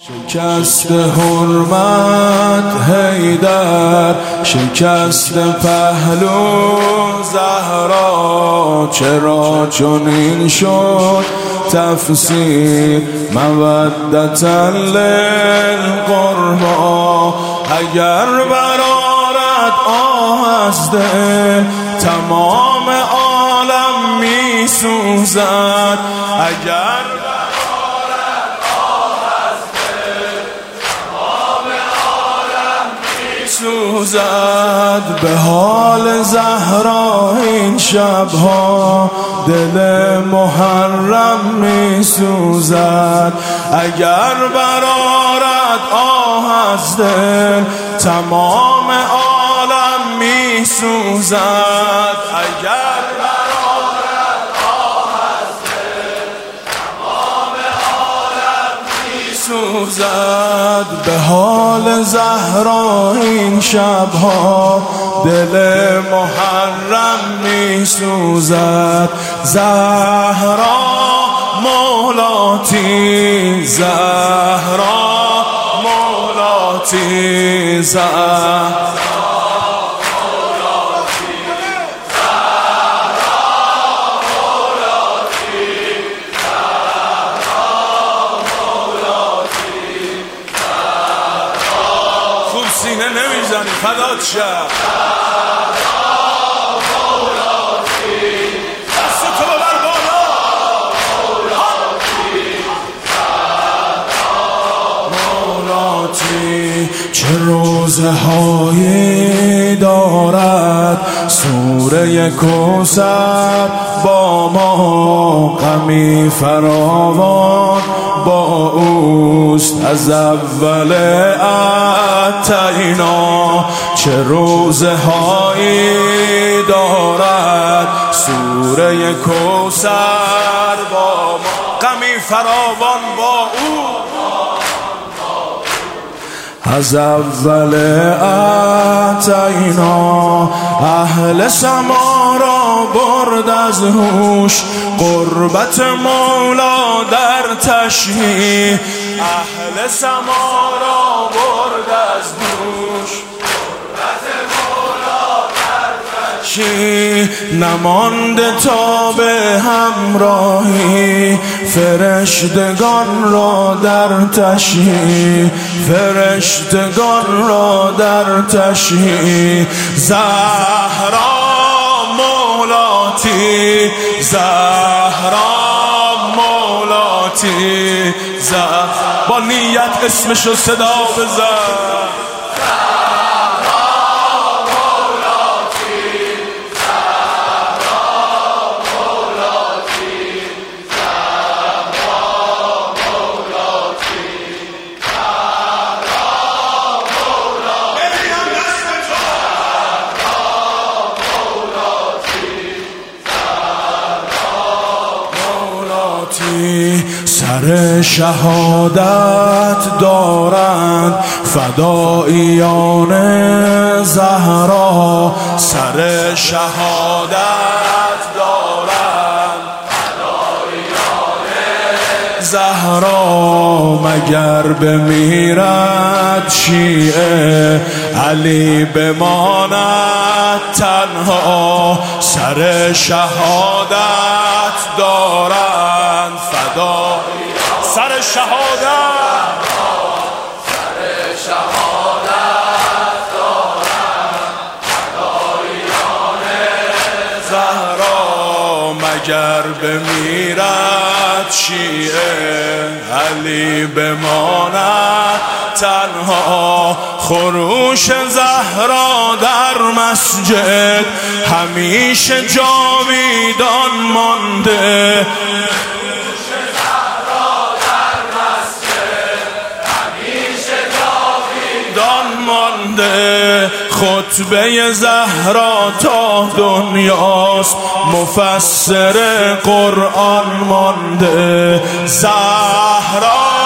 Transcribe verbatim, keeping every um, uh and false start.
شکست حرمت حیدر، شکست پهلو زهرا، چرا چنین شد تفسیر مودتا للقربا. اگر برآرد آه از دل تمام عالم می سوزد، اگر سوزد به حال زهرا این شبها، دل محرم می سوزد. اگر برآرد آه از دل تمام عالم می سوزد، اگر برآرد آه از دل تمام عالم می سوزد. به حال زهرا این شبها، دل محرم می سوزد. زهرا مولاتی، زهرا مولاتی، زهرا سینه نمیزنی فدات شد. دست تو ببر بالا. مولاتی چه روزهایی دارد سوره کوثر با ما، غمی فراوان با اوست از اول اتینا. چه روزهایی دارد سوره کوثر با ما، غمی فراوان با او از اول اتینا. اهل سما را برد از هوش قربت مولا در تشییع. اهل سما را برد از هوش قربت مولا در تشییع. نمانده تا به همراهی فرشتگان را در تشییع، فرشتگان را در تشییع. زهرا مولاتی، زهرا مولاتی، زهرا با نیت اسمشو صدا بزن. سر شهادت دارند فداییان زهرا، سر شهادت دارند فداییان زهرا. مگر بمیرد شیعه علی بماند تنها، سر شهادت دارند فدا. سر شهادت سر شهادت دارند فداییان زهرا. مگر بمیرد شیعه علی بماند تنها. خروش زهرا در مسجد همیشه جاویدان مانده، خطبه زهرا تا دنیاست مفسر قرآن مانده. زهرا